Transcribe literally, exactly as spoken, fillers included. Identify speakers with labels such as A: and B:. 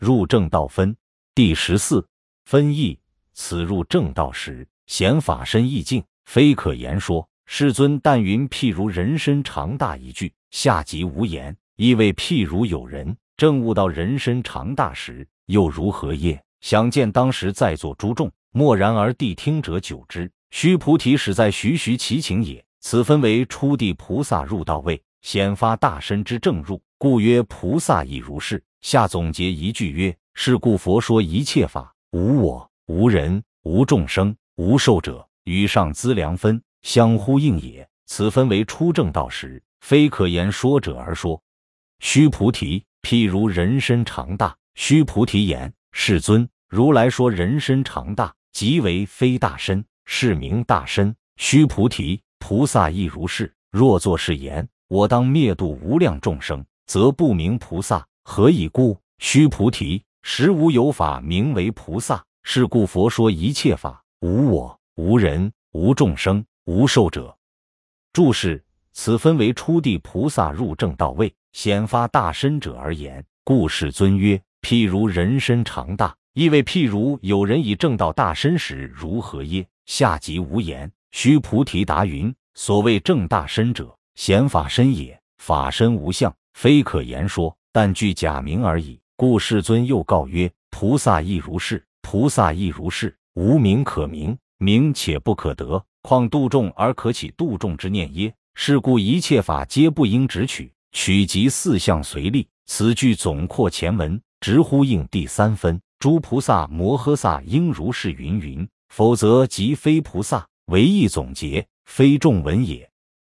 A: 入正道分第十四分义。此入正道时，显法身意境，非可言说。世尊但云譬如人身长大一句，下即无言，意为譬如有人正悟到人身长大时，又如何业？想见当时在座诸众，默然而谛听者久之。须菩提始在徐徐其情也。此分为初地菩萨入道位，显发大身之正入，故曰菩萨亦如是。下总结一句曰：是故佛说一切法，无我、无人、无众生、无寿者，与上资粮分相呼应也。此分为初正道时，非可言说者而说。须菩提，譬如人身长大。须菩提言：世尊，如来说人身长大，即为非大身，是名大身。须菩提，菩萨亦如是。若作是言，我当灭度无量众生，则不名菩萨。何以故？须菩提，实无有法名为菩萨。是故佛说一切法，无我、无人、无众生、无寿者。注释：此分为初地菩萨入正道位，显发大身者而言。故世尊曰：譬如人身长大，意为譬如有人以正道大身时如何耶？下即无言。须菩提答云：所谓正大身者，显法身也。法身无相，非可言说，但具假名而已。故世尊又告曰：菩萨亦如是，菩萨亦如是。无名可名，名且不可得，况度众而可起度众之念耶？是故一切法皆不应直取，取即四相随力。此句总括前文，直呼应第三分。诸菩萨摩诃萨应如是云云，否则即非菩萨。为意总结，非众闻也。